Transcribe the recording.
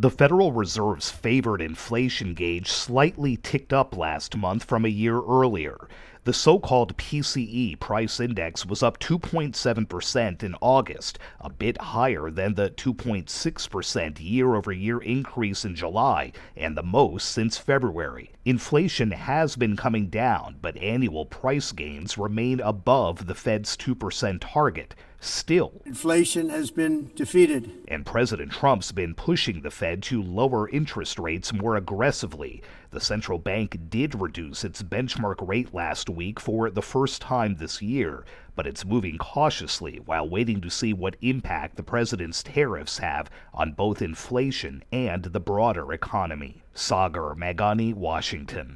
The Federal Reserve's favored inflation gauge slightly ticked up last month from a year earlier. The so-called PCE price index was up 2.7% in August, a bit higher than the 2.6% year-over-year increase in July, and the most since February. Inflation has been coming down, but annual price gains remain above the Fed's 2% target. Still, inflation has been defeated. And President Trump's been pushing the Fed to lower interest rates more aggressively. The central bank did reduce its benchmark rate last week for the first time this year, but it's moving cautiously while waiting to see what impact the president's tariffs have on both inflation and the broader economy. Sagar Meghani, Washington.